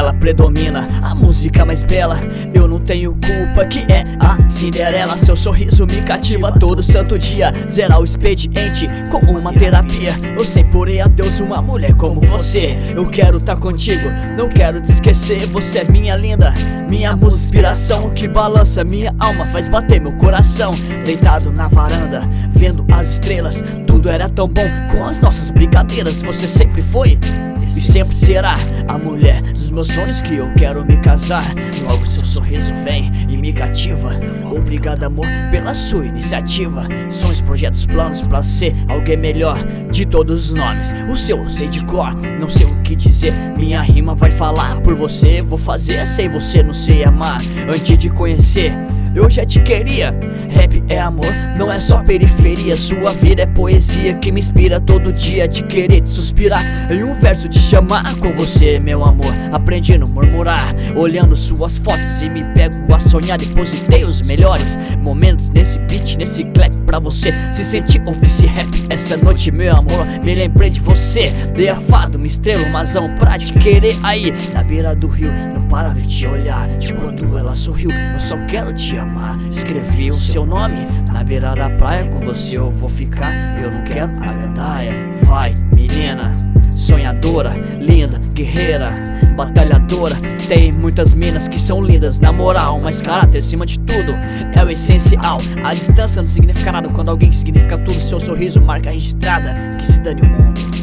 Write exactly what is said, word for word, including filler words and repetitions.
ela predomina, a música mais bela. Eu não tenho culpa que é a Cinderela. Seu sorriso me cativa todo santo dia. Zerar o expediente com uma terapia. Eu sempre orei a Deus uma mulher como você. Eu quero tá contigo, não quero te esquecer. Você é minha linda, minha musa inspiração, que balança minha alma, faz bater meu coração. Deitado na varanda, vendo as estrelas, tudo era tão bom com as nossas brincadeiras. Você sempre foi e sempre será a mulher dos meus sonhos, que eu quero me casar. Logo seu sorriso vem e me cativa. Obrigado, amor, pela sua iniciativa. Sonhos, projetos, planos pra ser alguém melhor. De todos os nomes, o seu eu sei de cor. Não sei o que dizer, minha rima vai falar por você. Vou fazer, sem você não sei amar. Antes de conhecer, eu já te queria. Rap é amor, não é só periferia. Sua vida é poesia que me inspira todo dia. De querer te suspirar em um verso, te chamar com você, meu amor. Aprendi a não murmurar, olhando suas fotos e me pego a sonhar. Depositei os melhores momentos nesse beat, nesse clap pra você se sentir ouvir rap. Essa noite, meu amor, me lembrei de você. Dei a fado, uma estrela, uma razão pra te querer. Aí, na beira do rio, não para de te olhar. De quando ela sorriu, eu só quero te amar. Escrevi o seu nome na beira da praia. Com você eu vou ficar, eu não quero a gandaia. Vai, menina, sonhadora, linda, guerreira, batalhadora. Tem muitas minas que são lindas, na moral, mas caráter acima de tudo é o essencial. A distância não significa nada quando alguém significa tudo. Seu sorriso, marca registrada, que se dane o mundo.